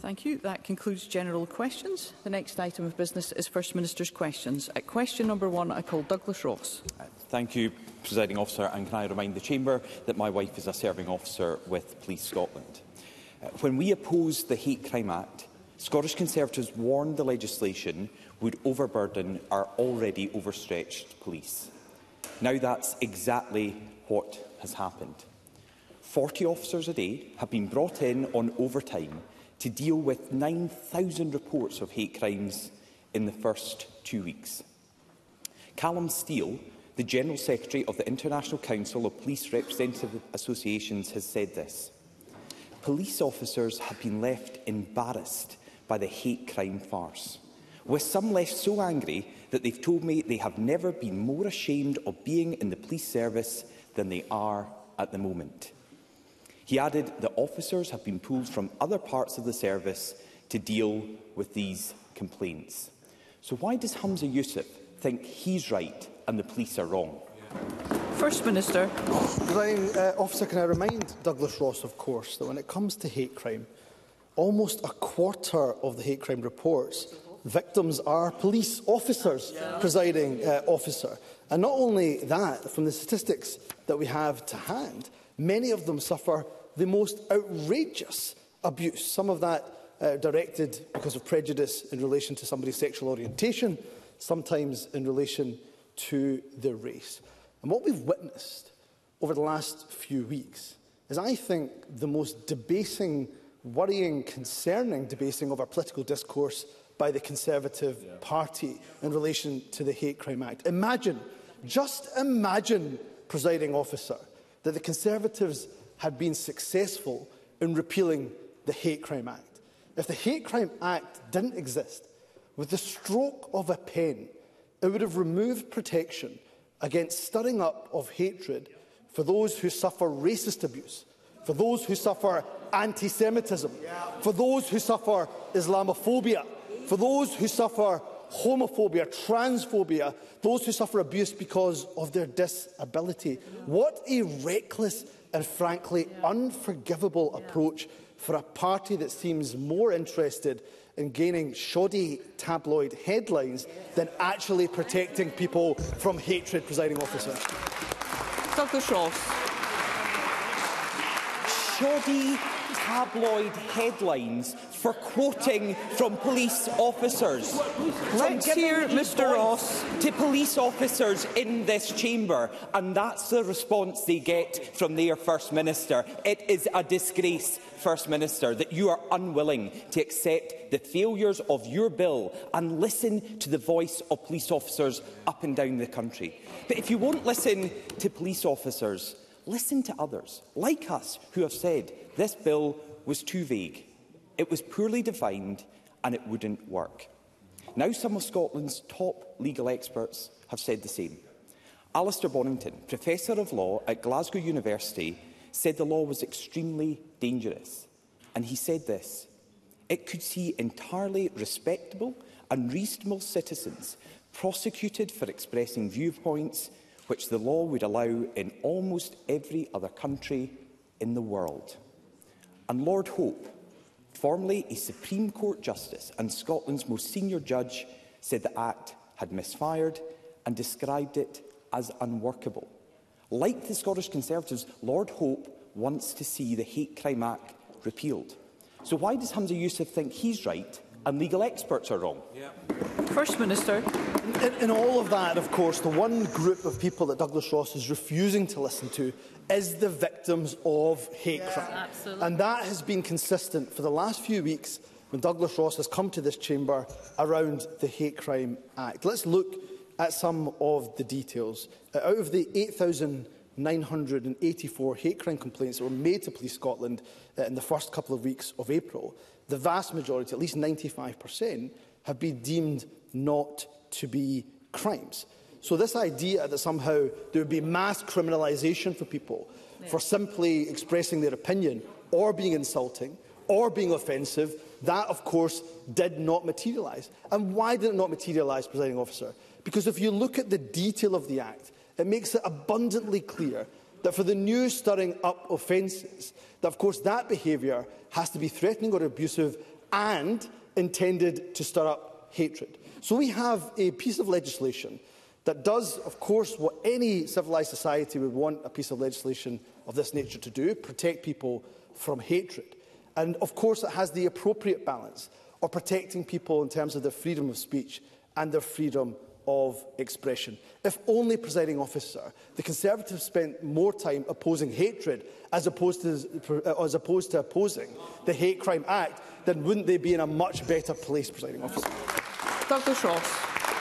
Thank you. That concludes general questions. The next item of business is First Minister's questions. At question number 1, I call Douglas Ross. Thank you, Presiding Officer, and can I remind the Chamber that my wife is a serving officer with Police Scotland. When we opposed the Hate Crime Act, Scottish Conservatives warned the legislation would overburden our already overstretched police. Now that's exactly what has happened. 40 officers a day have been brought in on overtime to deal with 9,000 reports of hate crimes in the first 2 weeks. Callum Steele, the General Secretary of the International Council of Police Representative Associations, has said this: "Police officers have been left embarrassed by the hate crime farce, with some left so angry that they've told me they have never been more ashamed of being in the police service than they are at the moment." He added that officers have been pulled from other parts of the service to deal with these complaints. So why does Humza Yousaf think he's right and the police are wrong? First Minister. Presiding Officer, can I remind Douglas Ross, of course, that when it comes to hate crime, almost a quarter of the hate crime reports, victims are police officers, Presiding Officer. And not only that, from the statistics that we have to hand, many of them suffer the most outrageous abuse, some of that directed because of prejudice in relation to somebody's sexual orientation, sometimes in relation to their race. And what we've witnessed over the last few weeks is, I think, the most debasing, worrying, concerning debasing of our political discourse by the Conservative Party in relation to the Hate Crime Act. Imagine, just imagine, Presiding Officer, that the Conservatives had been successful in repealing the Hate Crime Act. If the Hate Crime Act didn't exist, with the stroke of a pen, it would have removed protection against stirring up of hatred for those who suffer racist abuse, for those who suffer anti-Semitism, for those who suffer Islamophobia, for those who suffer homophobia, transphobia, those who suffer abuse because of their disability. What a reckless and frankly unforgivable approach for a party that seems more interested in gaining shoddy tabloid headlines than actually protecting people from hatred, Presiding Officer. Douglas Ross. Shoddy tabloid headlines for quoting from police officers. Let's hear Mr Ross. To police officers in this chamber, and that's the response they get from their First Minister. It is a disgrace, First Minister, that you are unwilling to accept the failures of your bill and listen to the voice of police officers up and down the country. But if you won't listen to police officers, listen to others, like us, who have said this bill was too vague, it was poorly defined and it wouldn't work. Now some of Scotland's top legal experts have said the same. Alistair Bonington, Professor of Law at Glasgow University, said the law was extremely dangerous. And he said this: "It could see entirely respectable and reasonable citizens prosecuted for expressing viewpoints which the law would allow in almost every other country in the world." And Lord Hope, formerly a Supreme Court Justice and Scotland's most senior judge, said the Act had misfired and described it as unworkable. Like the Scottish Conservatives, Lord Hope wants to see the Hate Crime Act repealed. So why does Humza Yousaf think he's right and legal experts are wrong? First Minister. In all of that, of course, the one group of people that Douglas Ross is refusing to listen to is the victims of hate crime. Absolutely. And that has been consistent for the last few weeks when Douglas Ross has come to this chamber around the Hate Crime Act. Let's look at some of the details. Out of the 8,984 hate crime complaints that were made to Police Scotland in the first couple of weeks of April, the vast majority, at least 95%, have been deemed not to be crimes. So this idea that somehow there would be mass criminalisation for people for simply expressing their opinion or being insulting or being offensive, that of course did not materialise. And why did it not materialise, Presiding Officer? Because if you look at the detail of the Act, it makes it abundantly clear that for the new stirring up offences, that of course that behaviour has to be threatening or abusive and intended to stir up hatred. So we have a piece of legislation that does, of course, what any civilised society would want a piece of legislation of this nature to do: protect people from hatred. And, of course, it has the appropriate balance of protecting people in terms of their freedom of speech and their freedom of expression. If only, presiding officer, the Conservatives spent more time opposing hatred as opposed to opposing the Hate Crime Act, then wouldn't they be in a much better place, presiding officer? Douglas Ross.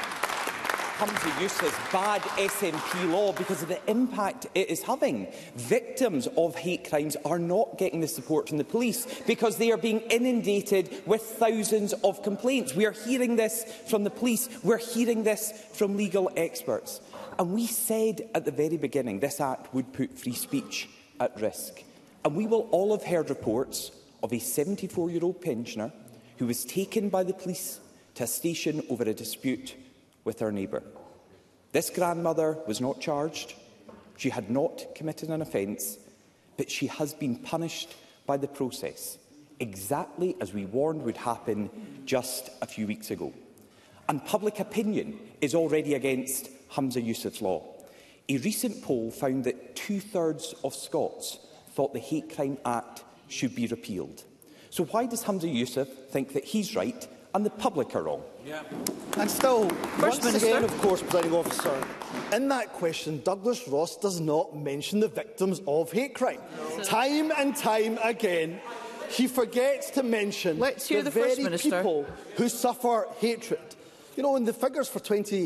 Humza Yousaf's bad SNP law because of the impact it is having. Victims of hate crimes are not getting the support from the police because they are being inundated with thousands of complaints. We are hearing this from the police. We're hearing this from legal experts. And we said at the very beginning this Act would put free speech at risk. And we will all have heard reports of a 74-year-old pensioner who was taken by the police to a station over a dispute with her neighbour. This grandmother was not charged, she had not committed an offence, but she has been punished by the process, exactly as we warned would happen just a few weeks ago. And public opinion is already against Humza Yousaf's law. A recent poll found that 2/3 of Scots thought the Hate Crime Act should be repealed. So why does Humza Yousaf think that he's right and the public are wrong? And still, First once Minister. again, of course, presiding officer, in that question, Douglas Ross does not mention the victims of hate crime. Time and time again, he forgets to mention the very First Minister. people who suffer hatred. You know, in the figures for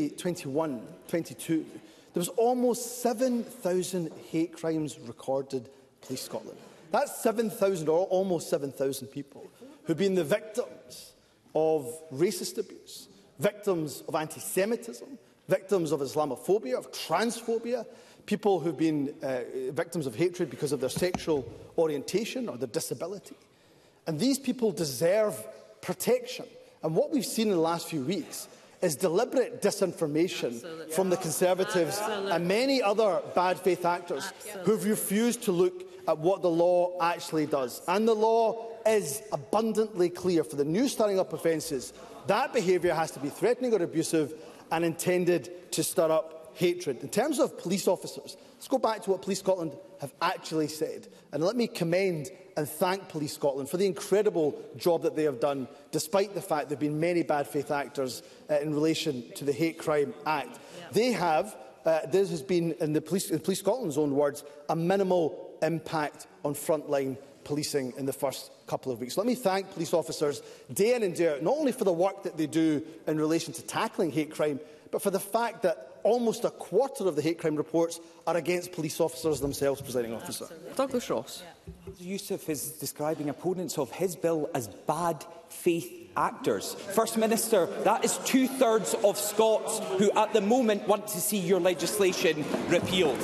2021-22, there was almost 7,000 hate crimes recorded in Police Scotland. That's 7,000, or almost 7,000 people who've been the victims of racist abuse, victims of anti-Semitism, victims of Islamophobia, of transphobia, people who've been victims of hatred because of their sexual orientation or their disability. And these people deserve protection. And what we've seen in the last few weeks is deliberate disinformation from the Conservatives and many other bad faith actors who've refused to look at what the law actually does. And the law is abundantly clear. For the new stirring up offences, that behaviour has to be threatening or abusive and intended to stir up hatred. In terms of police officers, let's go back to what Police Scotland have actually said. And let me commend and thank Police Scotland for the incredible job that they have done, despite the fact there have been many bad faith actors in relation to the Hate Crime Act. They have, this has been, in Police Scotland's own words, a minimal impact on frontline policing in the first couple of weeks. Let me thank police officers day in and day out, not only for the work that they do in relation to tackling hate crime, but for the fact that almost a quarter of the hate crime reports are against police officers themselves, presiding officer. Douglas Ross. Yousaf is describing opponents of his bill as bad faith actors. First Minister, that is 2/3 of Scots who at the moment want to see your legislation repealed.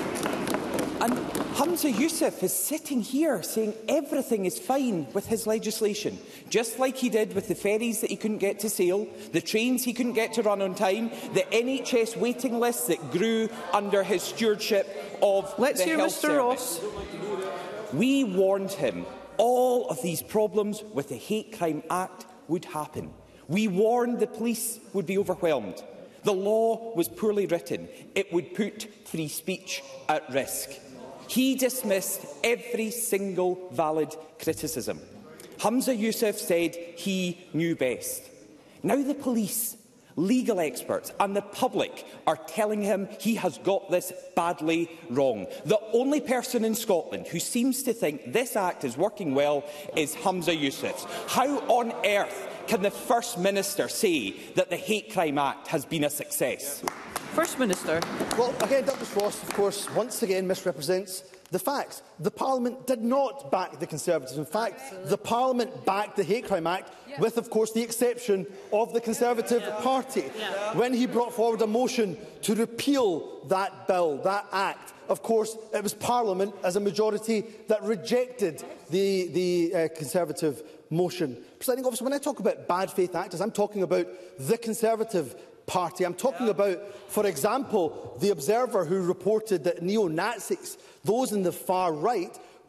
And Humza Yousaf is sitting here saying everything is fine with his legislation, just like he did with the ferries that he couldn't get to sail, the trains he couldn't get to run on time, the NHS waiting lists that grew under his stewardship of the health service. Ross. We warned him all of these problems with the Hate Crime Act would happen. We warned the police would be overwhelmed. The law was poorly written. It would put free speech at risk. He dismissed every single valid criticism. Humza Yousaf said he knew best. Now the police, legal experts and the public are telling him he has got this badly wrong. The only person in Scotland who seems to think this Act is working well is Humza Yousaf. How on earth can the First Minister say that the Hate Crime Act has been a success? First Minister. Well, again, Douglas Ross, of course, once again misrepresents the facts. The Parliament did not back the Conservatives. In fact, the Parliament backed the Hate Crime Act, with, of course, the exception of the Conservative Party, when he brought forward a motion to repeal that bill, that Act. Of course, it was Parliament, as a majority, that rejected the Conservative motion. Presiding Officer, when I talk about bad faith actors, I'm talking about the Conservative Party. I'm talking about, for example, the Observer, who reported that neo-Nazis, those in the far right,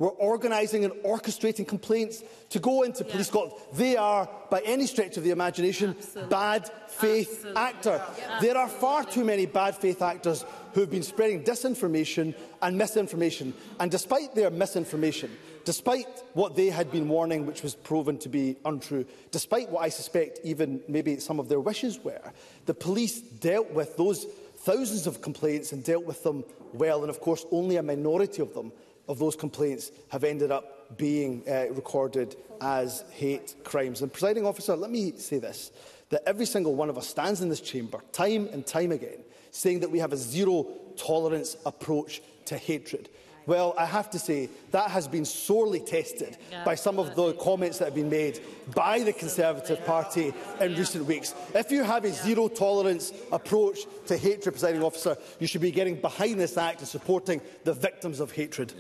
were organising and orchestrating complaints to go into Police Scotland. They are, by any stretch of the imagination, bad faith actors. There are far too many bad faith actors who have been spreading disinformation and misinformation. And despite their misinformation, despite what they had been warning, which was proven to be untrue, despite what I suspect even maybe some of their wishes were, the police dealt with those thousands of complaints and dealt with them well. And of course, only a minority of them, of those complaints, have ended up being recorded as hate crimes. And, Presiding Officer, let me say this, that every single one of us stands in this chamber, time and time again, saying that we have a zero-tolerance approach to hatred. Well, I have to say, that has been sorely tested by some of the comments that have been made by the Conservative Party in recent weeks. If you have a zero-tolerance approach to hatred, Presiding Officer, you should be getting behind this Act and supporting the victims of hatred.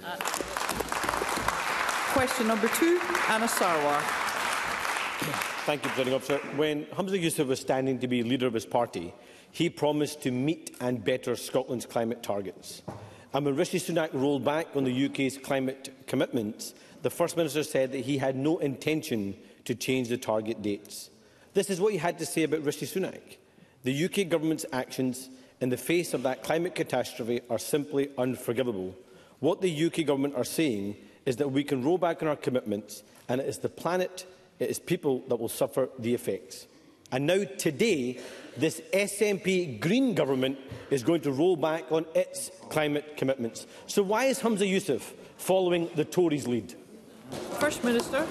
Question number 2, Anna Sarwar. Thank you, Presiding Officer. When Humza Yousaf was standing to be leader of his party, he promised to meet and better Scotland's climate targets. And when Rishi Sunak rolled back on the UK's climate commitments, the First Minister said that he had no intention to change the target dates. This is what he had to say about Rishi Sunak. The UK Government's actions in the face of that climate catastrophe are simply unforgivable. What the UK Government are saying is that we can roll back on our commitments, and it is the planet, it is people that will suffer the effects. And now, today, this SNP Green Government is going to roll back on its climate commitments. So why is Humza Yousaf following the Tories' lead? First Minister.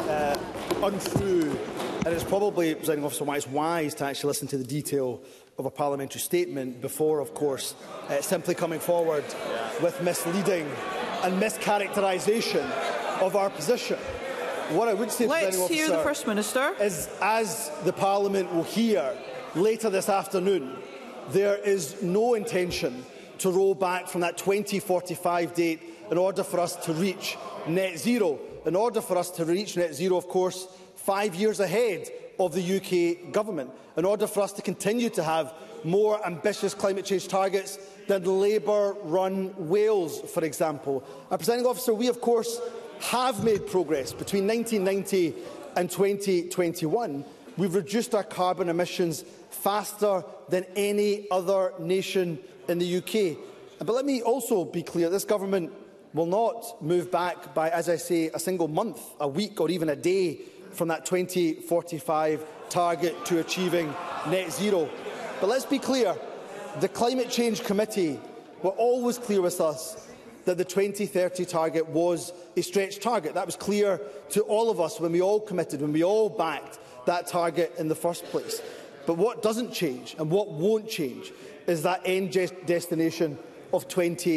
Untrue. And it's probably, Presiding Officer, why it's wise to actually listen to the detail of a parliamentary statement before, of course, simply coming forward with misleading and mischaracterisation of our position. What I would say, Let's hear the First Minister. Is, as the Parliament will hear later this afternoon, there is no intention to roll back from that 2045 date in order for us to reach net zero. In order for us to reach net zero, of course, 5 years ahead of the UK Government. In order for us to continue to have more ambitious climate change targets than Labour-run Wales, for example. And, Presiding Officer, we, of course, have made progress. Between 1990 and 2021, we've reduced our carbon emissions faster than any other nation in the UK. But let me also be clear, this government will not move back by, as I say, a single month, a week or even a day from that 2045 target to achieving net zero. But let's be clear, the Climate Change Committee were always clear with us that the 2030 target was a stretch target. That was clear to all of us when we all committed, when we all backed that target in the first place. But what doesn't change and what won't change is that end destination of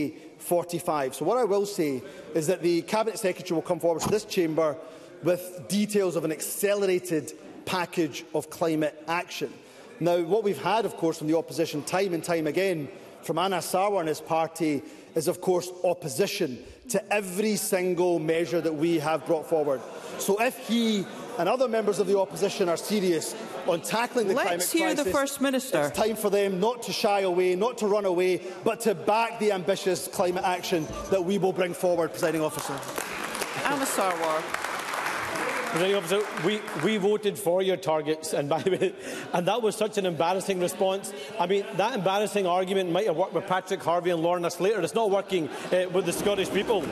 2045. So what I will say is that the Cabinet Secretary will come forward to this chamber with details of an accelerated package of climate action. Now, what we've had, of course, from the opposition time and time again, from Anna Sarwar and his party, is, of course, opposition to every single measure that we have brought forward. So if he and other members of the opposition are serious on tackling the climate crisis, hear the First Minister. It's time for them not to shy away, not to run away, but to back the ambitious climate action that we will bring forward, Presiding Officer. Anna Sarwar. Presiding Officer, we voted for your targets, and that was such an embarrassing response. I mean, that embarrassing argument might have worked with Patrick Harvey and Lorna Slater. It's not working with the Scottish people.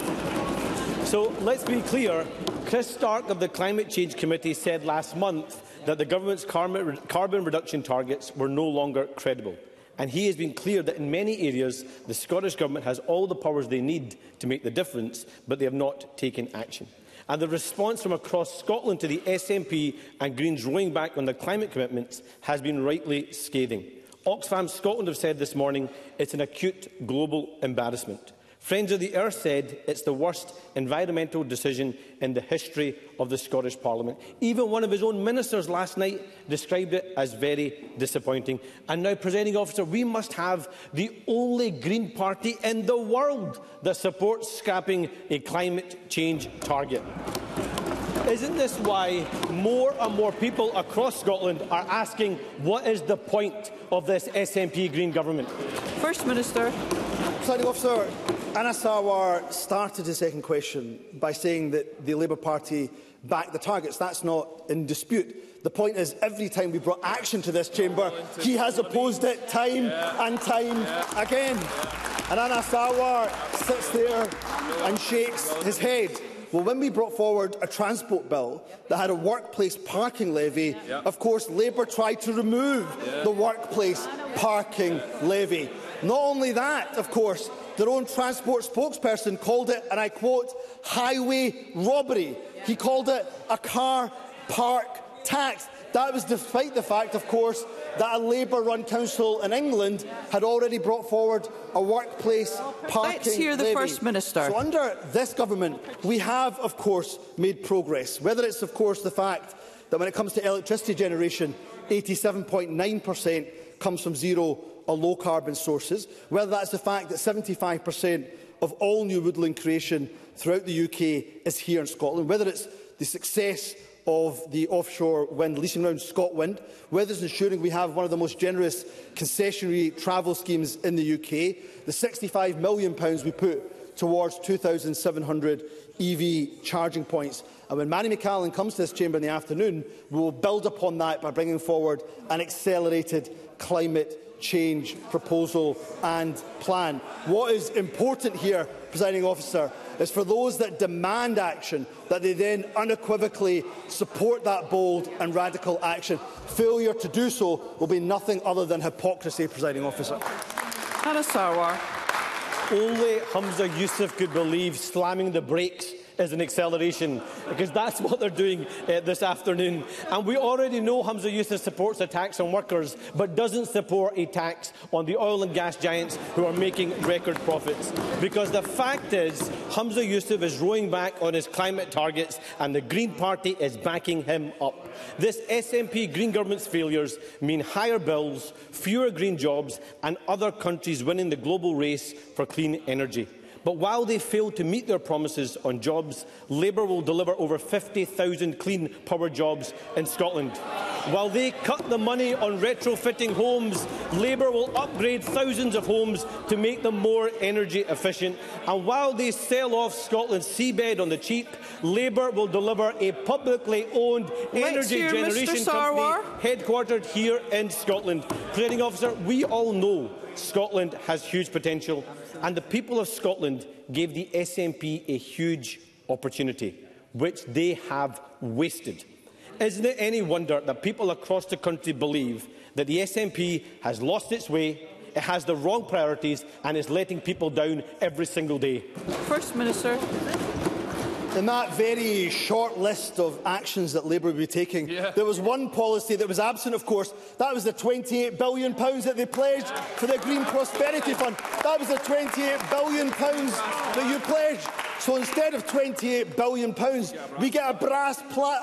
So let's be clear. Chris Stark of the Climate Change Committee said last month that the government's carbon reduction targets were no longer credible. And he has been clear that in many areas the Scottish Government has all the powers they need to make the difference, but they have not taken action. And the response from across Scotland to the SNP and Greens rolling back on their climate commitments has been rightly scathing. Oxfam Scotland have said this morning it's an acute global embarrassment. Friends of the Earth said it's the worst environmental decision in the history of the Scottish Parliament. Even one of his own ministers last night described it as very disappointing. And now, Presiding Officer, we must have the only Green Party in the world that supports scrapping a climate change target. Isn't this why more and more people across Scotland are asking what is the point of this SNP Green Government? First Minister. Presiding Officer, Anna Sarwar started his second question by saying that the Labour Party backed the targets. That's not in dispute. The point is, every time we brought action to this chamber, he has opposed it time and time again. And Anna Sarwar sits there and shakes his head. Well, when we brought forward a transport bill that had a workplace parking levy, of course Labour tried to remove the workplace parking levy. Not only that, of course, their own transport spokesperson called it, and I quote, highway robbery. He called it a car park tax. That was despite the fact, of course, that a Labour-run council in England had already brought forward a workplace parking Let's hear the levy. First Minister. So under this government, we have, of course, made progress. Whether it's, of course, the fact that when it comes to electricity generation, 87.9% comes from zero or low-carbon sources, whether that's the fact that 75% of all new woodland creation throughout the UK is here in Scotland, whether it's the success of the offshore wind leasing round ScotWind, whether it's ensuring we have one of the most generous concessionary travel schemes in the UK, the £65 million we put towards 2,700 EV charging points. And when Manny McCallan comes to this chamber in the afternoon, we will build upon that by bringing forward an accelerated climate change proposal and plan. What is important here, Presiding Officer, is for those that demand action, that they then unequivocally support that bold and radical action. Failure to do so will be nothing other than hypocrisy, Presiding Officer. Anna Sarwar. Only Humza Yousaf could believe slamming the brakes is an acceleration, because that's what they're doing this afternoon. And we already know Humza Yousaf supports a tax on workers, but doesn't support a tax on the oil and gas giants who are making record profits. Because the fact is, Humza Yousaf is rowing back on his climate targets, and the Green Party is backing him up. This SNP Green government's failures mean higher bills, fewer green jobs, and other countries winning the global race for clean energy. But while they fail to meet their promises on jobs, Labour will deliver over 50,000 clean power jobs in Scotland. While they cut the money on retrofitting homes, Labour will upgrade thousands of homes to make them more energy efficient. And while they sell off Scotland's seabed on the cheap, Labour will deliver a publicly owned energy generation company headquartered here in Scotland. Presiding Officer, we all know Scotland has huge potential, and the people of Scotland gave the SNP a huge opportunity, which they have wasted. Isn't it any wonder that people across the country believe that the SNP has lost its way, it has the wrong priorities, and is letting people down every single day? First Minister. In that very short list of actions that Labour will be taking, there was one policy that was absent, of course. That was the £28 billion that they pledged for the Green Prosperity Fund. That was the £28 billion that you pledged. So instead of £28 billion, we get a brass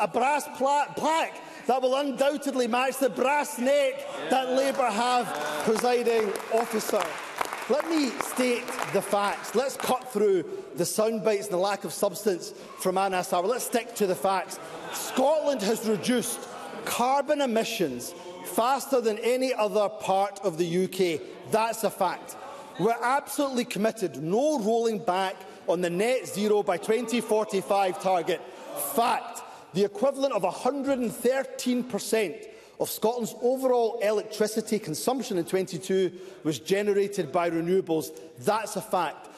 plaque that will undoubtedly match the brass neck that Labour have, Presiding Officer. Let me state the facts. Let's cut through the soundbites and the lack of substance from Anna Sarwar. Let's stick to the facts. Scotland has reduced carbon emissions faster than any other part of the UK. That's a fact. We're absolutely committed. No rolling back on the net zero by 2045 target. Fact. The equivalent of 113% of Scotland's overall electricity consumption in 2022 was generated by renewables. That's a fact.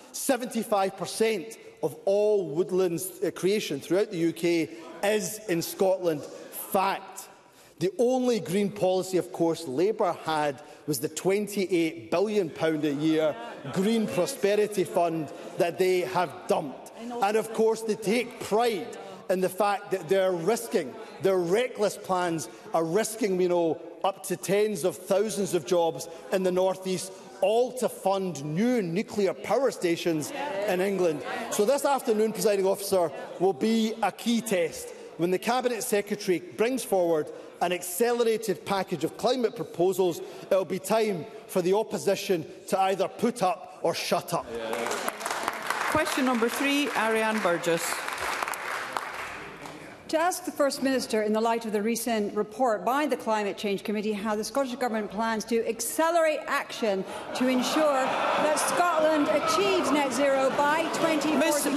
75% of all woodlands creation throughout the UK is in Scotland. Fact. The only green policy, of course, Labour had was the £28 billion a year Green Prosperity Fund that they have dumped. And, of course, they take pride in the fact that they're risking, their reckless plans are risking, we know, up to tens of thousands of jobs in the North East, all to fund new nuclear power stations in England. So this afternoon, Presiding Officer, will be a key test when the Cabinet Secretary brings forward an accelerated package of climate proposals. It will be time for the opposition to either put up or shut up. Question number 3, Ariane Burgess. To ask the First Minister, in the light of the recent report by the Climate Change Committee, how the Scottish Government plans to accelerate action to ensure that Scotland achieves net zero by 2045.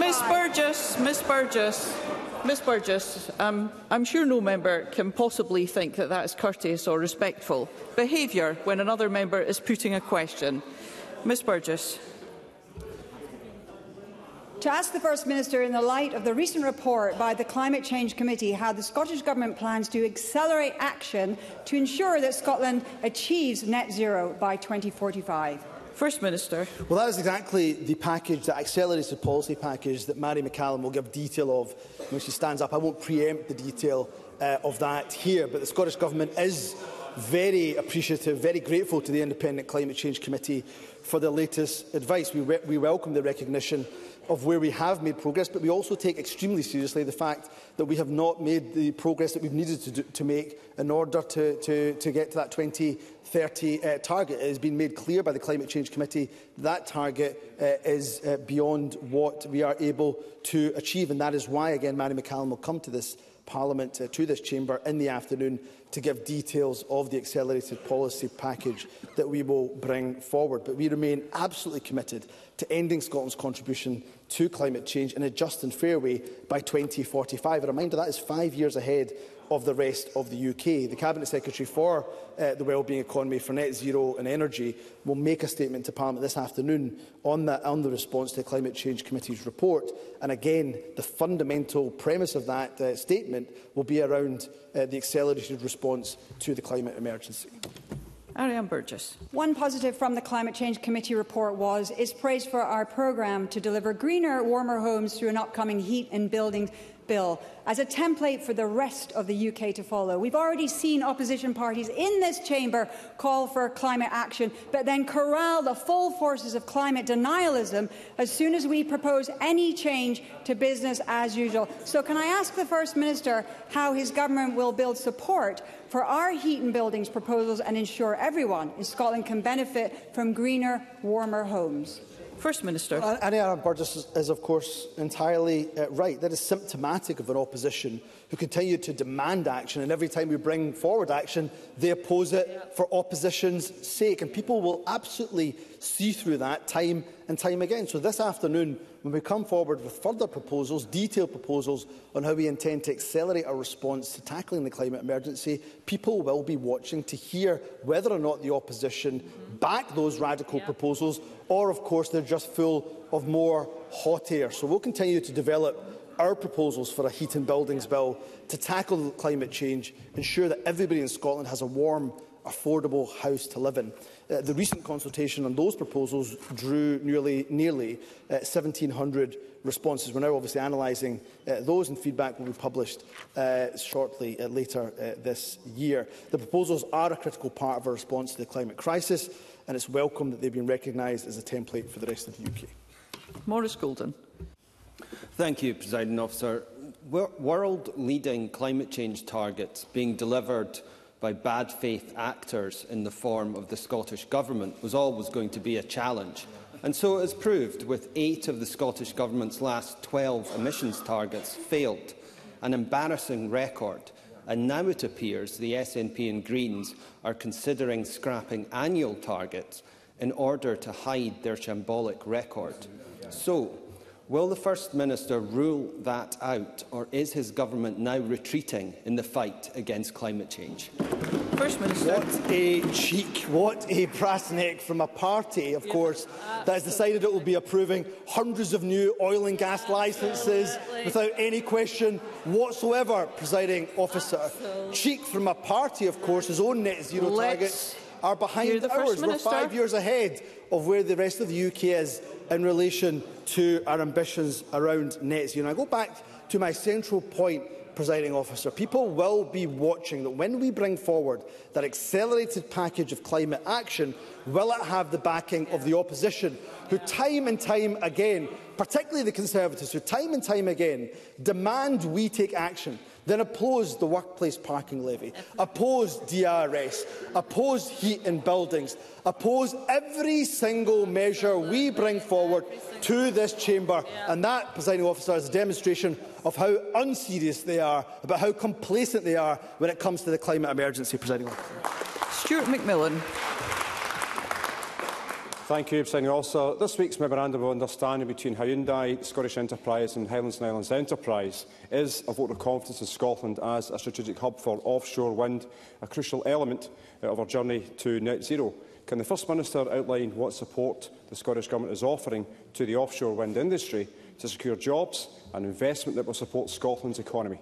Ms Burgess, I'm sure no member can possibly think that that is courteous or respectful behaviour when another member is putting a question. Ms Burgess. To ask the First Minister, in the light of the recent report by the Climate Change Committee, how the Scottish Government plans to accelerate action to ensure that Scotland achieves net zero by 2045. First Minister. Well, that is exactly the package, the accelerated policy package, that Mary McCallum will give detail of when she stands up. I won't preempt the detail of that here, but the Scottish Government is very appreciative, very grateful to the Independent Climate Change Committee for their latest advice. We welcome the recognition of where we have made progress, but we also take extremely seriously the fact that we have not made the progress that we've needed to make in order to get to that 2030 target. It has been made clear by the Climate Change Committee that target is beyond what we are able to achieve, and that is why, again, Mary McCallum will come to this Parliament, to this chamber in the afternoon to give details of the accelerated policy package that we will bring forward. But we remain absolutely committed to ending Scotland's contribution to climate change in a just and fair way by 2045. A reminder, that is 5 years ahead of the rest of the UK. The Cabinet Secretary for the Wellbeing Economy for Net Zero and Energy will make a statement to Parliament this afternoon on the response to the Climate Change Committee's report. And again, the fundamental premise of that statement will be around the accelerated response to the climate emergency. Ariane Burgess. One positive from the Climate Change Committee report is praise for our programme to deliver greener, warmer homes through an upcoming heat and building bill as a template for the rest of the UK to follow. We've already seen opposition parties in this chamber call for climate action, but then corral the full forces of climate denialism as soon as we propose any change to business as usual. So can I ask the First Minister how his government will build support for our heat and buildings proposals and ensure everyone in Scotland can benefit from greener, warmer homes? First Minister. Ariane Burgess is, of course, entirely right. That is symptomatic of an opposition who continue to demand action, and every time we bring forward action, they oppose it for opposition's sake. And people will absolutely see through that time and time again. So this afternoon, when we come forward with further proposals, detailed proposals on how we intend to accelerate our response to tackling the climate emergency, people will be watching to hear whether or not the opposition back those radical proposals, or, of course, they're just full of more hot air. So we'll continue to develop our proposals for a heat and buildings bill to tackle climate change, ensure that everybody in Scotland has a warm, affordable house to live in. The recent consultation on those proposals drew nearly 1,700 responses. We're now obviously analysing those, and feedback will be published shortly later this year. The proposals are a critical part of our response to the climate crisis, and it's welcome that they've been recognised as a template for the rest of the UK. Maurice Golden. Thank you, Presiding Officer. World-leading climate change targets being delivered by bad faith actors in the form of the Scottish Government was always going to be a challenge. And so it has proved, with 8 of the Scottish Government's last 12 emissions targets failed, an embarrassing record. And now it appears the SNP and Greens are considering scrapping annual targets in order to hide their shambolic record. So, will the First Minister rule that out, or is his government now retreating in the fight against climate change? First Minister. What a cheek, what a brass neck from a party, of course, that has decided it will be approving hundreds of new oil and gas licences without any question whatsoever, Presiding Officer. Cheek from a party, of course, whose own net zero targets are behind ours. We're 5 years ahead of where the rest of the UK is in relation to our ambitions around net zero. And I go back to my central point, Presiding Officer. People will be watching that when we bring forward that accelerated package of climate action, will it have the backing of the opposition, who time and time again, particularly the Conservatives, who time and time again demand we take action, then oppose the workplace parking levy, oppose DRS, oppose heat in buildings, oppose every single measure we bring forward to this chamber. And that, Presiding Officer, is a demonstration of how unserious they are, about how complacent they are when it comes to the climate emergency, Presiding Officer. Stuart McMillan. Thank you, Presiding Officer. This week's memorandum of understanding between Hyundai, Scottish Enterprise and Highlands and Islands Enterprise is a vote of confidence in Scotland as a strategic hub for offshore wind, a crucial element of our journey to net zero. Can the First Minister outline what support the Scottish Government is offering to the offshore wind industry to secure jobs and investment that will support Scotland's economy?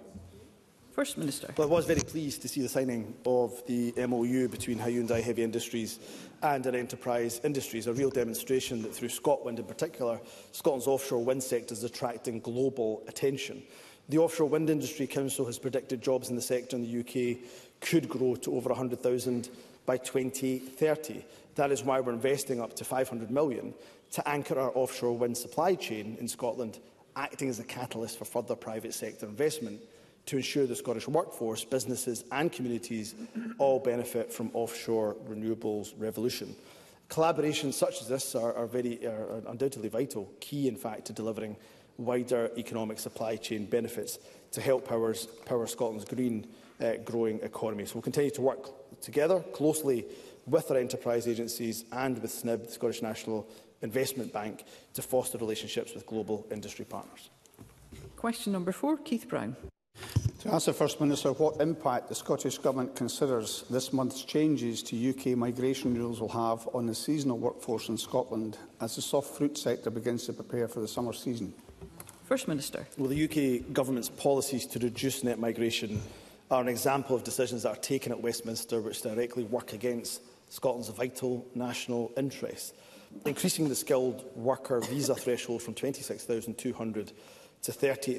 First Minister. Well, I was very pleased to see the signing of the MOU between Hyundai Heavy Industries and our enterprise industries, a real demonstration that through Scotland in particular, Scotland's offshore wind sector is attracting global attention. The Offshore Wind Industry Council has predicted jobs in the sector in the UK could grow to over 100,000 by 2030. That is why we're investing up to £500 million to anchor our offshore wind supply chain in Scotland, acting as a catalyst for further private sector investment to ensure the Scottish workforce, businesses and communities all benefit from offshore renewables revolution. Collaborations such as this are undoubtedly vital, key in fact to delivering wider economic supply chain benefits to help power Scotland's green growing economy. So we'll continue to work together closely with our enterprise agencies and with SNIB, the Scottish National Investment Bank, to foster relationships with global industry partners. Question number 4, Keith Brown. To ask the First Minister what impact the Scottish Government considers this month's changes to UK migration rules will have on the seasonal workforce in Scotland as the soft fruit sector begins to prepare for the summer season. First Minister. Well, the UK Government's policies to reduce net migration are an example of decisions that are taken at Westminster which directly work against Scotland's vital national interests. Increasing the skilled worker visa threshold from 26,200 to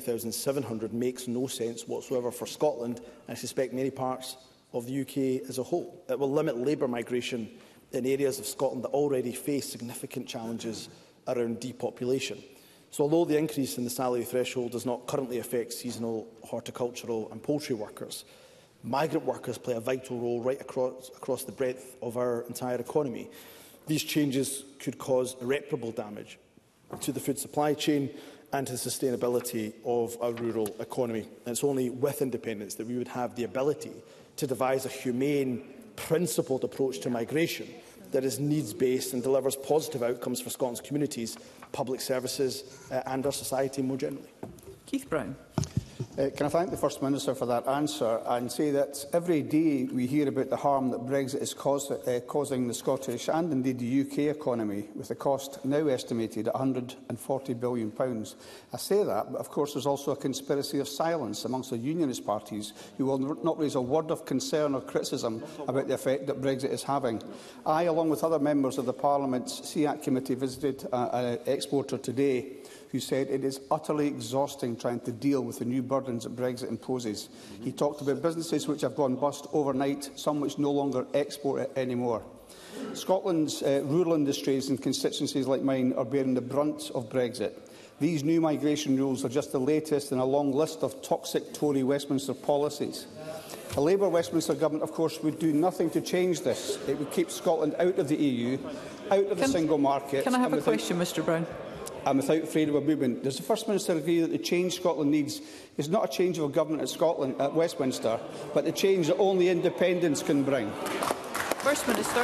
38,700 makes no sense whatsoever for Scotland, and I suspect many parts of the UK as a whole. It will limit labour migration in areas of Scotland that already face significant challenges around depopulation. So although the increase in the salary threshold does not currently affect seasonal horticultural and poultry workers, migrant workers play a vital role right across the breadth of our entire economy. These changes could cause irreparable damage to the food supply chain and to the sustainability of our rural economy. And it's only with independence that we would have the ability to devise a humane, principled approach to migration that is needs-based and delivers positive outcomes for Scotland's communities, public services and our society more generally. Keith Brown. Can I thank the First Minister for that answer and say that every day we hear about the harm that Brexit is causing the Scottish and indeed the UK economy, with the cost now estimated at £140 billion. I say that, but of course there's also a conspiracy of silence amongst the unionist parties who will not raise a word of concern or criticism about the effect that Brexit is having. I, along with other members of the Parliament's SEAT committee, visited an exporter today who said it is utterly exhausting trying to deal with the new burdens that Brexit imposes. He talked about businesses which have gone bust overnight, some which no longer export it anymore. Scotland's rural industries and constituencies like mine are bearing the brunt of Brexit. These new migration rules are just the latest in a long list of toxic Tory Westminster policies. A Labour Westminster Government, of course, would do nothing to change this. It would keep Scotland out of the EU, out of the single market. Can I have a question, Mr Brown? And without freedom of movement. Does the First Minister agree that the change Scotland needs is not a change of government at Westminster, but the change that only independence can bring? First Minister.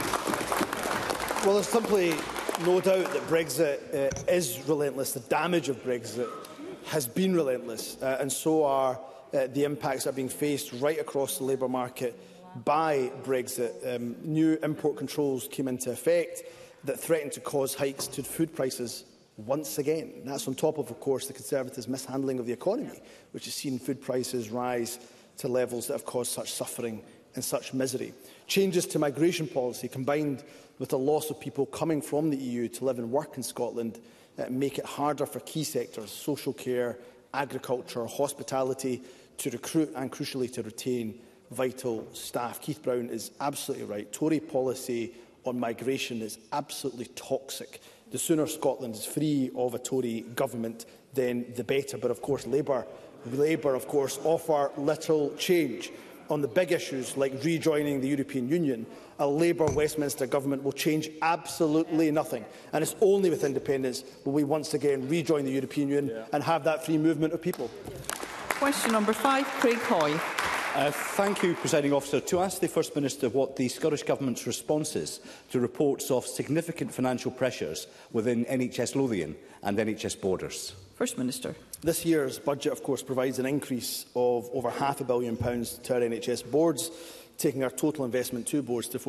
Well, there's simply no doubt that Brexit is relentless. The damage of Brexit has been relentless, and so are the impacts that are being faced right across the labour market by Brexit. New import controls came into effect that threatened to cause hikes to food prices once again. And that's on top of course, the Conservatives' mishandling of the economy, which has seen food prices rise to levels that have caused such suffering and such misery. Changes to migration policy, combined with the loss of people coming from the EU to live and work in Scotland, make it harder for key sectors, social care, agriculture, hospitality, to recruit and, crucially, to retain vital staff. Keith Brown is absolutely right. Tory policy on migration is absolutely toxic. The sooner Scotland is free of a Tory government, then the better. But of course, Labour of course, offer little change. on the big issues like rejoining the European Union, a Labour Westminster government will change absolutely nothing. And it's only with independence will we once again rejoin the European Union and have that free movement of people. Question number 5, Craig Hoy. Thank you, Presiding Officer. To ask the First Minister what the Scottish Government's response is to reports of significant financial pressures within NHS Lothian and NHS Borders. First Minister. This year's budget, of course, provides an increase of over £500 million to our NHS boards, taking our total investment to boards to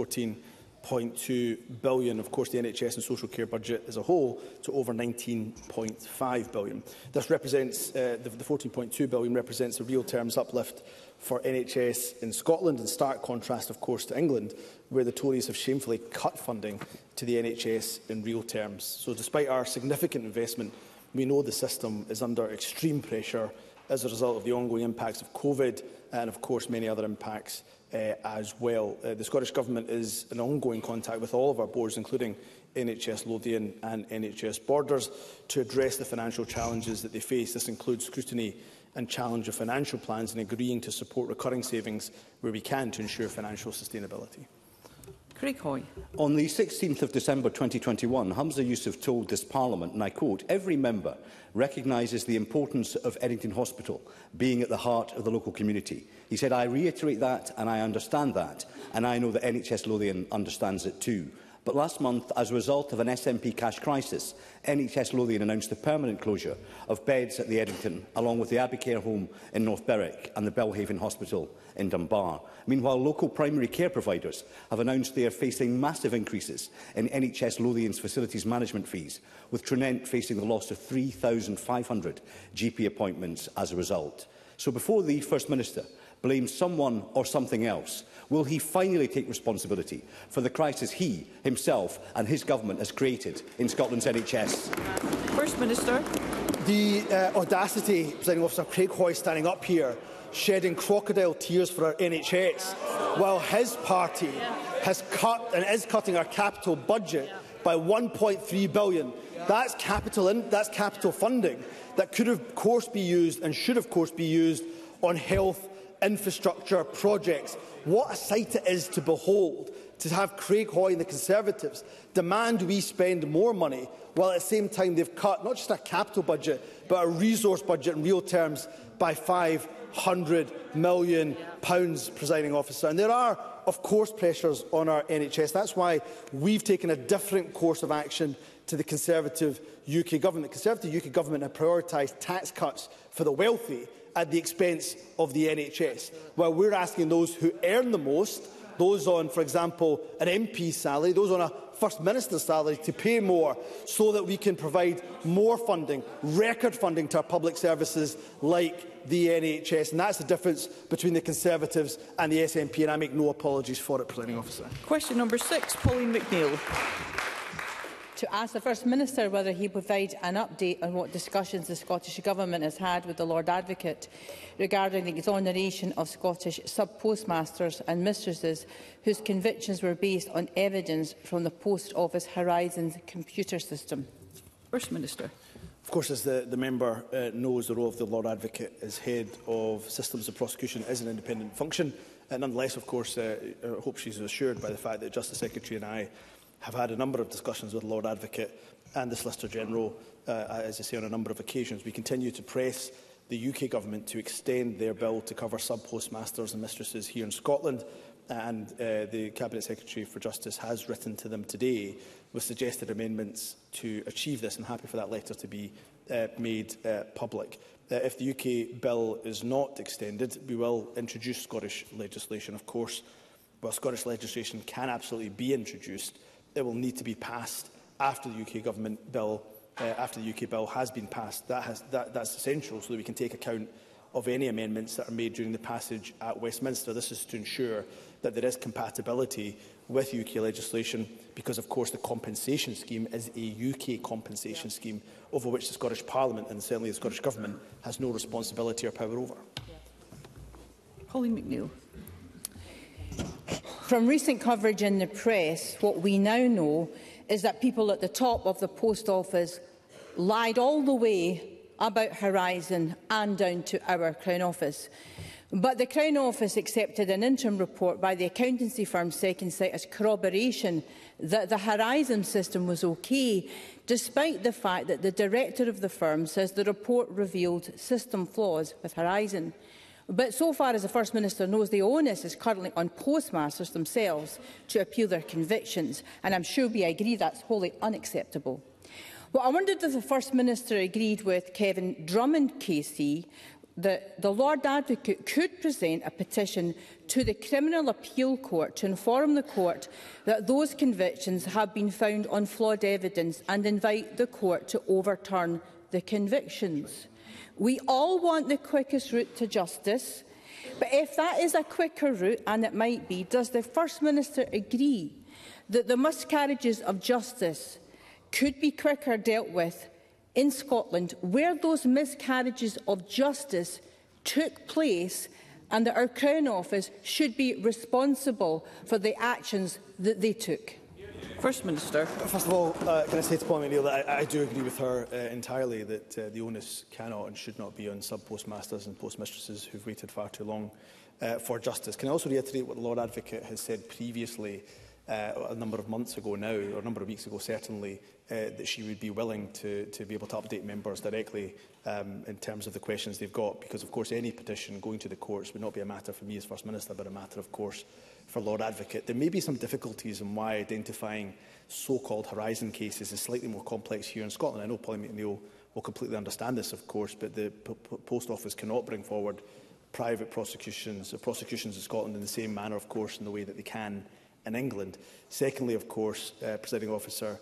£14.2 billion. Of course, the NHS and social care budget as a whole to over £19.5 billion. This represents, the £14.2 billion represents a real terms uplift for NHS in Scotland, in stark contrast, of course, to England, where the Tories have shamefully cut funding to the NHS in real terms. So despite our significant investment, we know the system is under extreme pressure as a result of the ongoing impacts of COVID and, of course, many other impacts as well. The Scottish Government is in ongoing contact with all of our boards, including NHS Lothian and NHS Borders, to address the financial challenges that they face. This includes scrutiny and challenge of financial plans and agreeing to support recurring savings where we can to ensure financial sustainability. Craig Hoy. On the 16th of December 2021, Humza Yousaf told this Parliament, and I quote, "Every member recognises the importance of Eddington Hospital being at the heart of the local community." He said, "I reiterate that and I understand that, and I know that NHS Lothian understands it too." But last month, as a result of an SNP cash crisis, NHS Lothian announced the permanent closure of beds at the Eddington, along with the Abbey Care Home in North Berwick and the Belhaven Hospital in Dunbar. Meanwhile, local primary care providers have announced they are facing massive increases in NHS Lothian's facilities management fees, with Trinent facing the loss of 3,500 GP appointments as a result. So before the First Minister blames someone or something else, will he finally take responsibility for the crisis he, himself and his government has created in Scotland's NHS? First Minister. The audacity, Presiding Officer, Craig Hoy standing up here shedding crocodile tears for our NHS, while his party has cut and is cutting our capital budget by £1.3 billion. That's capital funding that could, of course, be used and should, of course, be used on health infrastructure projects. What a sight it is to behold, to have Craig Hoy and the Conservatives demand we spend more money, while at the same time they've cut not just a capital budget, but a resource budget in real terms by £500 million, Presiding Officer. And there are, of course, pressures on our NHS. That's why we've taken a different course of action to the Conservative UK Government. The Conservative UK Government have prioritised tax cuts for the wealthy at the expense of the NHS, while we're asking those who earn the most, those on, for example, an MP's salary, those on a First Minister's salary, to pay more so that we can provide more funding, record funding to our public services like the NHS. And that's the difference between the Conservatives and the SNP, and I make no apologies for it, Presiding Officer. Question number 6, Pauline McNeill. To ask the First Minister whether he provides an update on what discussions the Scottish Government has had with the Lord Advocate regarding the exoneration of Scottish sub-postmasters and mistresses whose convictions were based on evidence from the Post Office Horizons computer system. First Minister. Of course, as the member knows, the role of the Lord Advocate as head of systems of prosecution is an independent function. Nonetheless, of course, I hope she's assured by the fact that Justice Secretary and I have had a number of discussions with the Lord Advocate and the Solicitor General, as I say, on a number of occasions. We continue to press the UK Government to extend their bill to cover sub-postmasters and mistresses here in Scotland, and the Cabinet Secretary for Justice has written to them today with suggested amendments to achieve this. I'm happy for that letter to be made public. If the UK bill is not extended, we will introduce Scottish legislation, of course. While Scottish legislation can absolutely be introduced, it will need to be passed after the UK Government bill, after the UK bill has been passed. That's essential so that we can take account of any amendments that are made during the passage at Westminster. This is to ensure that there is compatibility with UK legislation, because, of course, the compensation scheme is a UK compensation scheme over which the Scottish Parliament and certainly the Scottish Government has no responsibility or power over. Pauline McNeill. From recent coverage in the press, what we now know is that people at the top of the Post Office lied all the way about Horizon and down to our Crown Office. But the Crown Office accepted an interim report by the accountancy firm Second Sight as corroboration that the Horizon system was okay, despite the fact that the director of the firm says the report revealed system flaws with Horizon. But so far as the First Minister knows, the onus is currently on postmasters themselves to appeal their convictions, and I'm sure we agree that's wholly unacceptable. Well, I wondered if the First Minister agreed with Kevin Drummond KC that the Lord Advocate could present a petition to the Criminal Appeal Court to inform the court that those convictions have been found on flawed evidence and invite the court to overturn the convictions. We all want the quickest route to justice, but if that is a quicker route, and it might be, does the First Minister agree that the miscarriages of justice could be quicker dealt with in Scotland, where those miscarriages of justice took place, and that our Crown Office should be responsible for the actions that they took? First Minister. First of all, can I say to Paul McNeill that I do agree with her entirely that the onus cannot and should not be on sub-postmasters and postmistresses who've waited far too long for justice. Can I also reiterate what the Lord Advocate has said previously, a number of months ago now, or a number of weeks ago certainly, that she would be willing to be able to update members directly in terms of the questions they've got, because of course any petition going to the courts would not be a matter for me as First Minister, but a matter of course for Lord Advocate. There may be some difficulties in why identifying so-called Horizon cases is slightly more complex here in Scotland. I know Polly McNeill will completely understand this, of course, but the Post Office cannot bring forward private prosecutions in Scotland in the same manner, of course, in the way that they can in England. Secondly, of course, Presiding Officer,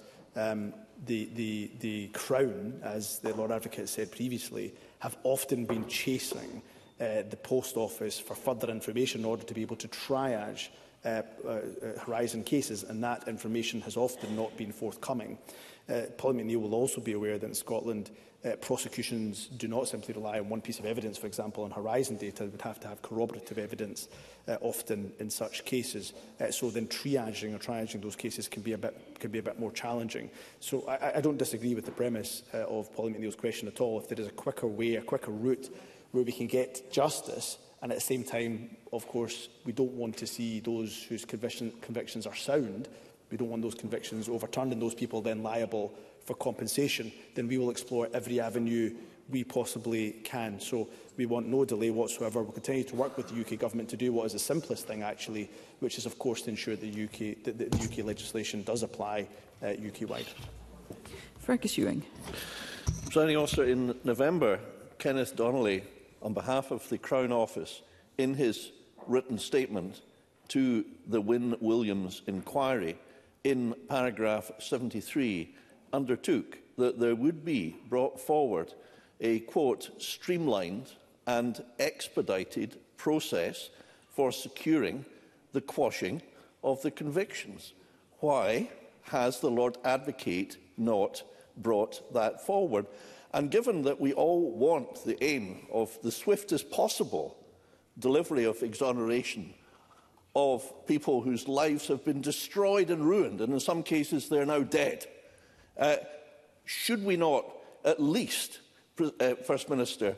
the Crown, as the Lord Advocate said previously, have often been chasing the Post Office for further information in order to be able to triage Horizon cases, and that information has often not been forthcoming. Polly McNeill will also be aware that in Scotland, prosecutions do not simply rely on one piece of evidence. For example, on Horizon data, they would have to have corroborative evidence often in such cases. So then triaging those cases can be a bit more challenging. So I don't disagree with the premise of Polly McNeill's question at all. If there is a quicker way, a quicker route where we can get justice, and at the same time, of course, we don't want to see those whose convictions are sound, we don't want those convictions overturned and those people then liable for compensation, then we will explore every avenue we possibly can. So we want no delay whatsoever. We'll continue to work with the UK Government to do what is the simplest thing, actually, which is, of course, to ensure that the UK legislation does apply UK-wide. Fergus Ewing. Presiding Officer, in November, Kenneth Donnelly, on behalf of the Crown Office, in his written statement to the Wynne Williams inquiry, in paragraph 73, undertook that there would be brought forward a, quote, streamlined and expedited process for securing the quashing of the convictions. Why has the Lord Advocate not brought that forward? And given that we all want the aim of the swiftest possible delivery of exoneration of people whose lives have been destroyed and ruined, and in some cases they're now dead, should we not at least, First Minister,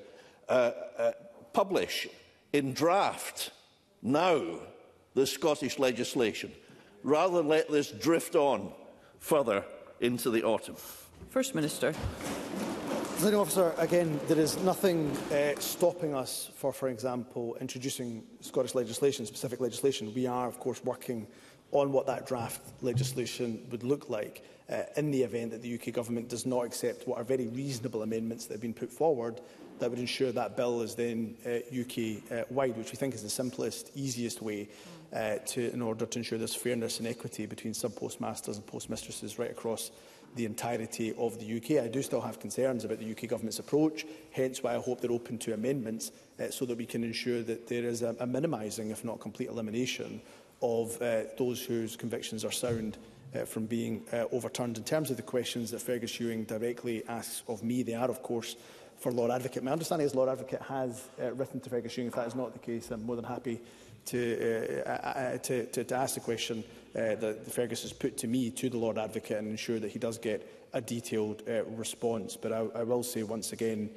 publish in draft now the Scottish legislation, rather than let this drift on further into the autumn? First Minister. Presiding Officer, again, there is nothing stopping us for example, introducing Scottish legislation, specific legislation. We are, of course, working on what that draft legislation would look like in the event that the UK Government does not accept what are very reasonable amendments that have been put forward that would ensure that bill is then UK-wide, which we think is the simplest, easiest way in order to ensure there's fairness and equity between sub-postmasters and postmistresses right across the entirety of the UK. I do still have concerns about the UK Government's approach, hence why I hope they're open to amendments so that we can ensure that there is a minimising, if not complete elimination, of those whose convictions are sound from being overturned. In terms of the questions that Fergus Ewing directly asks of me, they are, of course, for Lord Advocate. My understanding is Lord Advocate has written to Fergus Ewing. If that is not the case, I'm more than happy to ask the question that Fergus has put to me, to the Lord Advocate, and ensure that he does get a detailed response. But I will say once again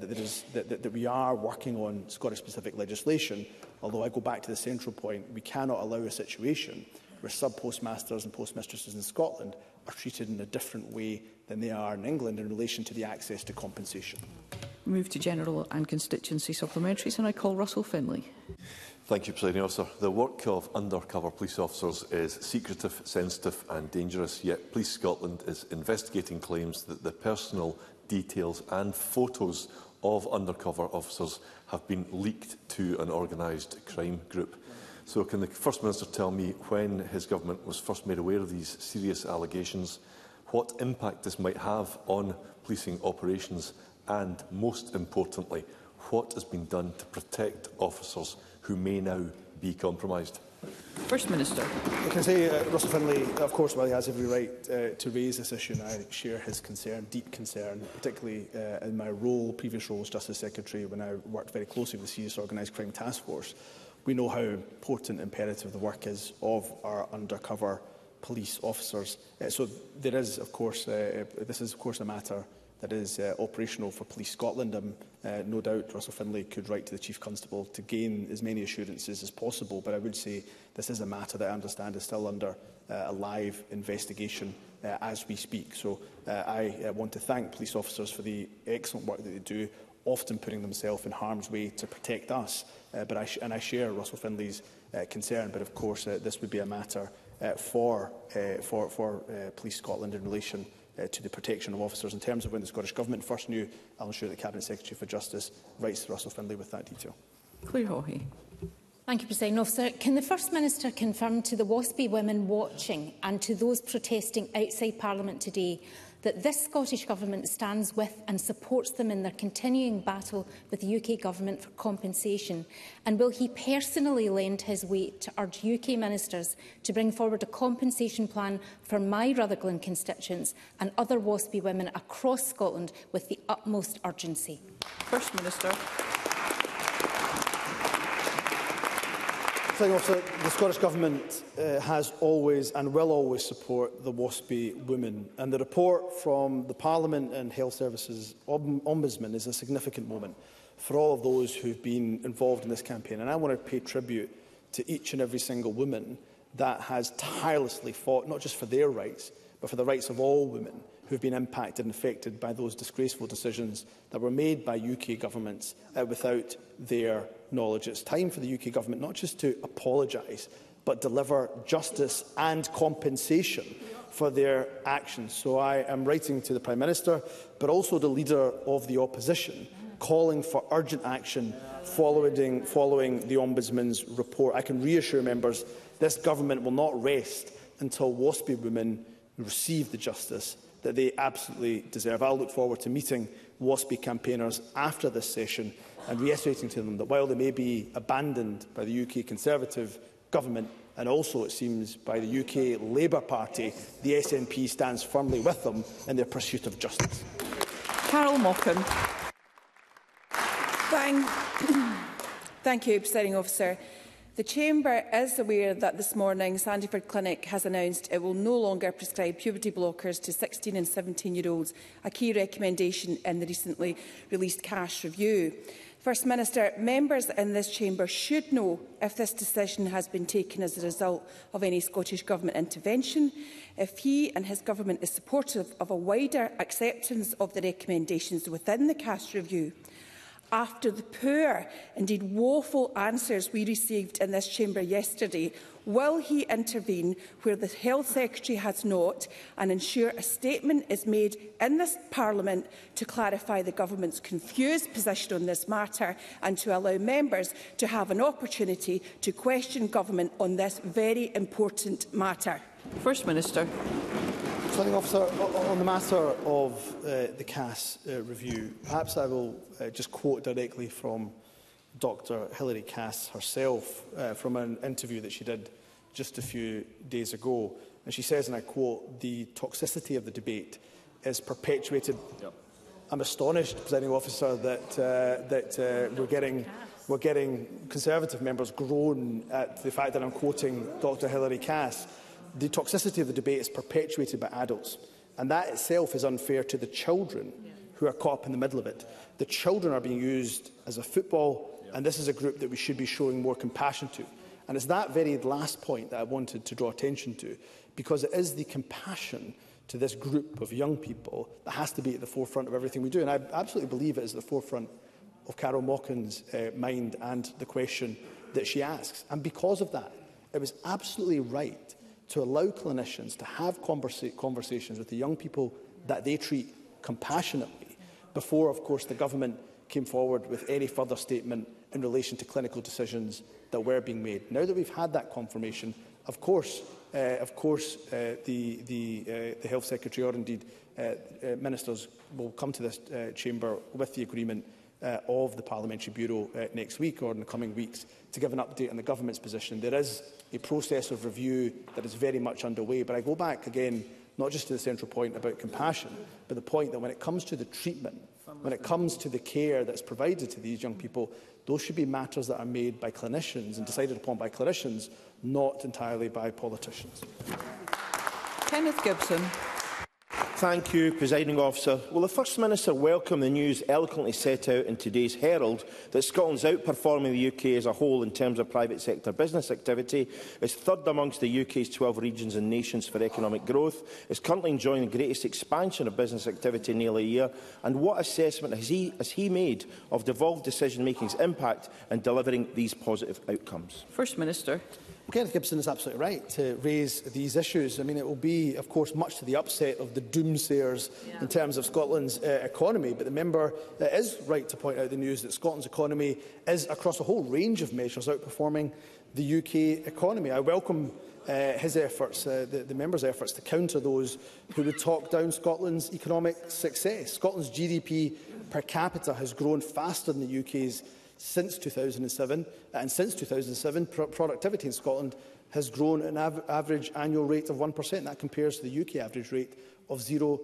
that we are working on Scottish-specific legislation, although I go back to the central point, we cannot allow a situation where sub-postmasters and postmistresses in Scotland are treated in a different way than they are in England in relation to the access to compensation. We move to general and constituency supplementaries, and I call Russell Finlay. Thank you, Presiding Officer. The work of undercover police officers is secretive, sensitive and dangerous, yet Police Scotland is investigating claims that the personal details and photos of undercover officers have been leaked to an organised crime group. So can the First Minister tell me when his government was first made aware of these serious allegations, what impact this might have on policing operations, and, most importantly, what has been done to protect officers who may now be compromised? First Minister. I can say Russell Finlay, of course, while he has every right to raise this issue, and I share his concern, deep concern, particularly in my previous role as Justice Secretary, when I worked very closely with the Serious Organised Crime Task Force. We know how important and imperative the work is of our undercover police officers. So there is, of course, this is, of course, a matter that is operational for Police Scotland. No doubt Russell Finlay could write to the Chief Constable to gain as many assurances as possible, but I would say this is a matter that I understand is still under a live investigation as we speak. So I want to thank police officers for the excellent work that they do, often putting themselves in harm's way to protect us. But I share Russell Finlay's concern, but of course this would be a matter for Police Scotland in relation to the protection of officers. In terms of when the Scottish Government first knew, I'll ensure that the Cabinet Secretary for Justice writes to Russell Finlay with that detail. Claire Haughey. Thank you, Presiding Officer. Can the First Minister confirm to the WASPI women watching and to those protesting outside Parliament today that this Scottish Government stands with and supports them in their continuing battle with the UK Government for compensation? And will he personally lend his weight to urge UK ministers to bring forward a compensation plan for my Rutherglen constituents and other WASPI women across Scotland with the utmost urgency? First Minister. Officer, the Scottish Government has always and will always support the WASPI women, and the report from the Parliament and Health Services Ombudsman is a significant moment for all of those who have been involved in this campaign. And I want to pay tribute to each and every single woman that has tirelessly fought not just for their rights, but for the rights of all women who have been impacted and affected by those disgraceful decisions that were made by UK governments without their knowledge. It's time for the UK Government not just to apologise, but deliver justice and compensation for their actions. So I am writing to the Prime Minister, but also the Leader of the Opposition, calling for urgent action following the Ombudsman's report. I can reassure members this Government will not rest until WASPI women receive the justice that they absolutely deserve. I look forward to meeting WASPI campaigners after this session and reiterating to them that while they may be abandoned by the UK Conservative Government and also, it seems, by the UK Labour Party, the SNP stands firmly with them in their pursuit of justice. Carol Mockham. Thank you, Presiding Officer. The Chamber is aware that this morning Sandyford Clinic has announced it will no longer prescribe puberty blockers to 16 and 17-year-olds, a key recommendation in the recently released Cash review. First Minister, members in this chamber should know if this decision has been taken as a result of any Scottish Government intervention, if he and his government is supportive of a wider acceptance of the recommendations within the Cash review. After the poor, indeed woeful answers we received in this chamber yesterday, will he intervene where the Health Secretary has not and ensure a statement is made in this Parliament to clarify the Government's confused position on this matter and to allow members to have an opportunity to question Government on this very important matter? First Minister. Presiding Officer, on the matter of the Cass review, perhaps I will just quote directly from Dr Hilary Cass herself from an interview that she did just a few days ago. And she says, and I quote, "The toxicity of the debate is perpetuated." Yep. I'm astonished, Presiding Officer, that we're we're getting Conservative members groan at the fact that I'm quoting Dr Hilary Cass. The toxicity of the debate is perpetuated by adults, and that itself is unfair to the children who are caught up in the middle of it. The children are being used as a football, and this is a group that we should be showing more compassion to. And it's that very last point that I wanted to draw attention to, because it is the compassion to this group of young people that has to be at the forefront of everything we do. And I absolutely believe it is at the forefront of Carol Mockin's mind and the question that she asks. And because of that, it was absolutely right to allow clinicians to have conversations with the young people that they treat compassionately before, of course, the government came forward with any further statement in relation to clinical decisions that were being made. Now that we've had that confirmation, of course, the Health Secretary, or indeed ministers, will come to this chamber with the agreement of the Parliamentary Bureau next week or in the coming weeks to give an update on the government's position. There is a process of review that is very much underway, but I go back again, not just to the central point about compassion, but the point that when it comes to the treatment, when it comes to the care that's provided to these young people, those should be matters that are made by clinicians and decided upon by clinicians, not entirely by politicians. Kenneth Gibson. Thank you, Presiding Officer. Will the First Minister welcome the news eloquently set out in today's Herald that Scotland's outperforming the UK as a whole in terms of private sector business activity, is third amongst the UK's 12 regions and nations for economic growth, is currently enjoying the greatest expansion of business activity in nearly a year, and what assessment has he made of devolved decision-making's impact in delivering these positive outcomes? First Minister. Kenneth Gibson is absolutely right to raise these issues. I mean, it will be, of course, much to the upset of the doomsayers in terms of Scotland's economy. But the member is right to point out the news that Scotland's economy is, across a whole range of measures, outperforming the UK economy. I welcome his efforts, the member's efforts, to counter those who would talk down Scotland's economic success. Scotland's GDP per capita has grown faster than the UK's since 2007, and since 2007 productivity in Scotland has grown at an average annual rate of 1%. That compares to the UK average rate of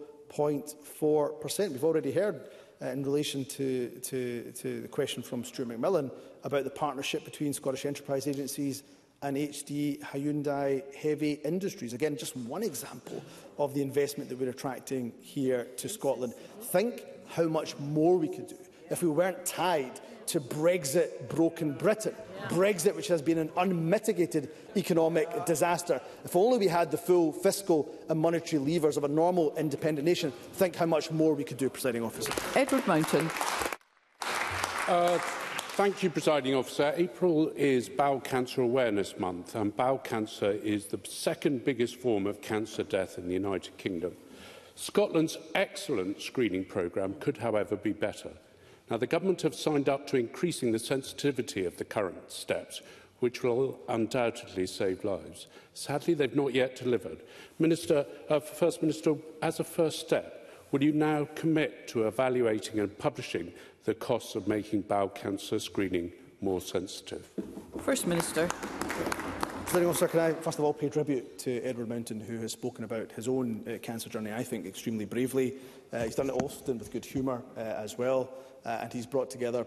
0.4%. We've already heard in relation to the question from Stuart McMillan about the partnership between Scottish enterprise agencies and HD Hyundai Heavy Industries. Again, just one example of the investment that we're attracting here to Scotland. Think how much more we could do if we weren't tied to Brexit-broken Britain. Brexit, which has been an unmitigated economic disaster. If only we had the full fiscal and monetary levers of a normal independent nation, think how much more we could do, Presiding Officer. Edward Mountain. Thank you, Presiding Officer. April is Bowel Cancer Awareness Month, and bowel cancer is the second biggest form of cancer death in the United Kingdom. Scotland's excellent screening programme could, however, be better. Now, the Government have signed up to increasing the sensitivity of the current steps, which will undoubtedly save lives. Sadly, they've not yet delivered. First Minister, as a first step, will you now commit to evaluating and publishing the costs of making bowel cancer screening more sensitive? First Minister. Presiding Officer, can I first of all pay tribute to Edward Mountain, who has spoken about his own cancer journey, I think, extremely bravely. He's done it often with good humour as well. And he's brought together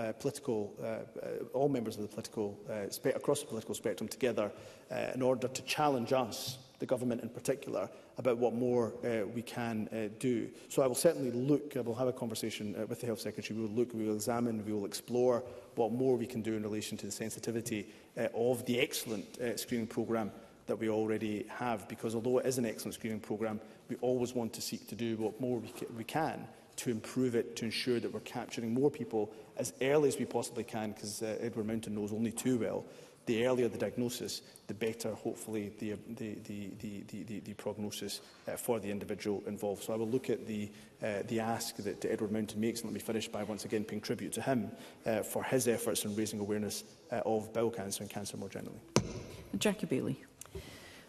all members of the political across the political spectrum together in order to challenge us, the government in particular, about what more we can do. So I will certainly look. I will have a conversation with the Health Secretary. We will look, we will examine, we will explore what more we can do in relation to the sensitivity of the excellent screening programme that we already have. Because although it is an excellent screening programme, we always want to seek to do what more we can to improve it, to ensure that we're capturing more people as early as we possibly can, because Edward Mountain knows only too well, the earlier the diagnosis, the better, hopefully, the prognosis for the individual involved. So I will look at the ask that Edward Mountain makes, and let me finish by once again paying tribute to him for his efforts in raising awareness of bowel cancer and cancer more generally. Jackie Baillie. The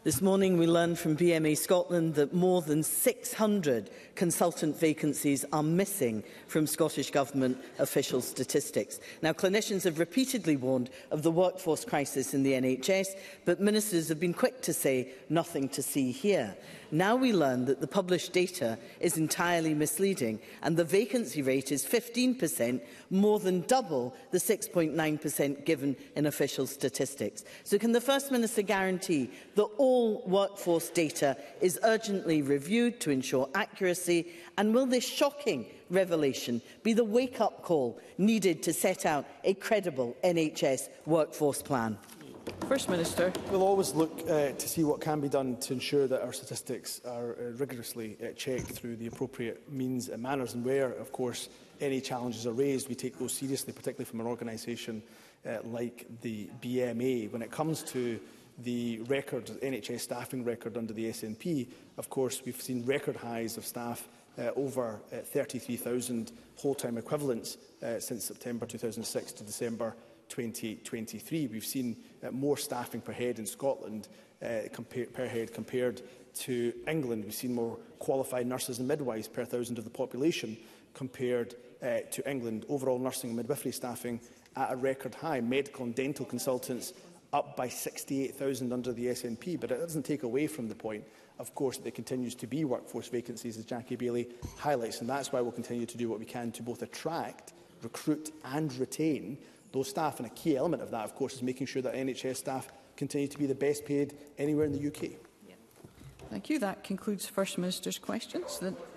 This morning we learned from BMA Scotland that more than 600 consultant vacancies are missing from Scottish Government official statistics. Now, clinicians have repeatedly warned of the workforce crisis in the NHS, but ministers have been quick to say nothing to see here. Now we learn that the published data is entirely misleading and the vacancy rate is 15%, more than double the 6.9% given in official statistics. So can the First Minister guarantee that all workforce data is urgently reviewed to ensure accuracy, and will this shocking revelation be the wake-up call needed to set out a credible NHS workforce plan? First Minister. We'll always look to see what can be done to ensure that our statistics are rigorously checked through the appropriate means and manners, and where, of course, any challenges are raised, we take those seriously, particularly from an organisation like the BMA. When it comes to the record, NHS staffing record under the SNP, of course, we've seen record highs of staff, over 33,000 whole-time equivalents since September 2006 to December 2023. We've seen more staffing per head in Scotland per head compared to England. We've seen more qualified nurses and midwives per 1,000 of the population compared to England. Overall nursing and midwifery staffing at a record high. Medical and dental consultants up by 68,000 under the SNP, but it doesn't take away from the point, of course, that there continues to be workforce vacancies, as Jackie Baillie highlights, and that's why we'll continue to do what we can to both attract, recruit and retain those staff. And a key element of that, of course, is making sure that NHS staff continue to be the best paid anywhere in the UK. Thank you. That concludes First Minister's questions.